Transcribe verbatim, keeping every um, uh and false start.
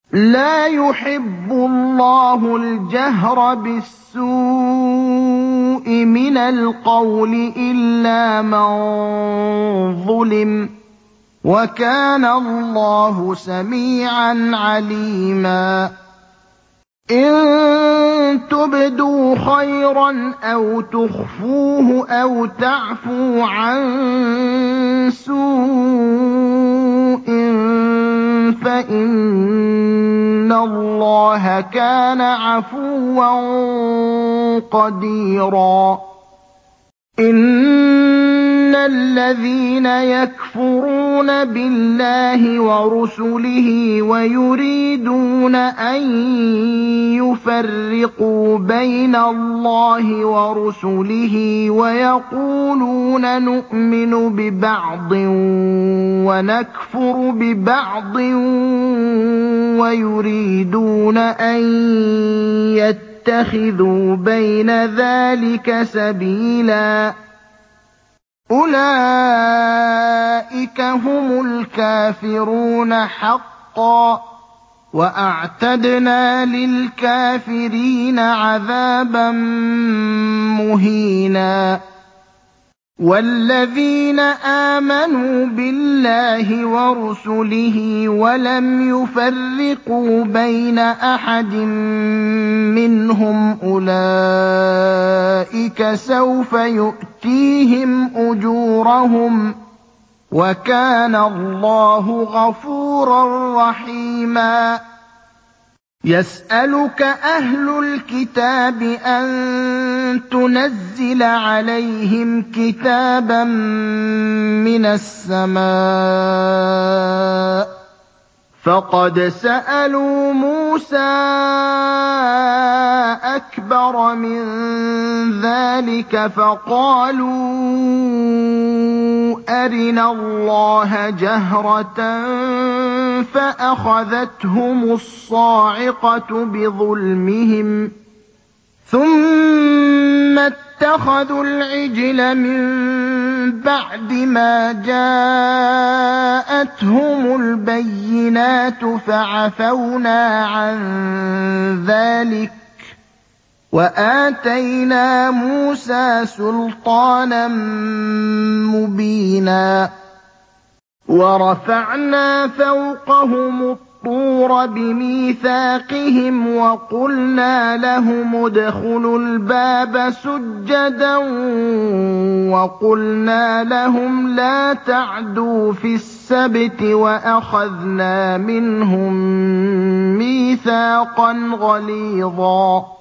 لَّا يُحِبُّ اللَّهُ الْجَهْرَ بِالسُّوءِ مِنَ الْقَوْلِ إِلَّا مَن ظُلِمَ ۚ وَكَانَ اللَّهُ سَمِيعًا عَلِيمًا إِن تُبْدُوا خَيْرًا أَوْ تُخْفُوهُ أَوْ تَعْفُوا عَن سُوءٍ فَإِنَّ اللَّهَ كَانَ عَفُوًّا قَدِيرًا إِنَّ الَّذِينَ يَكْفُرُونَ بِاللَّهِ وَرُسُلِهِ وَيُرِيدُونَ أَن يُفَرِّقُوا بَيْنَ اللَّهِ وَرُسُلِهِ وَيَقُولُونَ نُؤْمِنُ بِبَعْضٍ وَنَكْفُرُ بِبَعْضٍ وَيُرِيدُونَ أَن يَتَّخِذُوا بَيْنَ ذَٰلِكَ سَبِيلًا أُولَٰئِكَ هُمُ الْكَافِرُونَ حَقًّا ۚ وَأَعْتَدْنَا لِلْكَافِرِينَ عَذَابًا مُّهِينًا وَالَّذِينَ آمَنُوا بِاللَّهِ وَرُسُلِهِ وَلَمْ يُفَرِّقُوا بَيْنَ أَحَدٍ مِّنْهُمْ أُولَٰئِكَ سَوْفَ يُؤْتِيهِمْ أُجُورَهُمْ ۗ وَكَانَ اللَّهُ غَفُورًا رَّحِيمًا يَسْأَلُكَ أَهْلُ الْكِتَابِ أَن تُنَزِّلَ عَلَيْهِمْ كِتَابًا مِّنَ السَّمَاءِ ۚ فَقَدْ سَأَلُوا مُوسَىٰ أَكْبَرَ مِن ذَٰلِكَ فَقَالُوا أَرِنَا اللَّهَ جَهْرَةً فَأَخَذَتْهُمُ الصَّاعِقَةُ بِظُلْمِهِمْ ثُمَّ اتَّخَذُوا الْعِجْلَ مِن بَعْدِ مَا جَاءَتْهُمُ الْبَيِّنَاتُ فَعَفَوْنَا عَن ذَٰلِكَ ۚ وَآتَيْنَا مُوسَىٰ سُلْطَانًا مُّبِينًا وَرَفَعْنَا فَوْقَهُمُ الطُّورَ بِمِيثَاقِهِمْ وَقُلْنَا لَهُمُ ادْخُلُوا الْبَابَ سُجَّدًا وَقُلْنَا لَهُمْ لَا تَعْدُوا فِي السَّبْتِ وَأَخَذْنَا مِنْهُم مِّيثَاقًا غَلِيظًا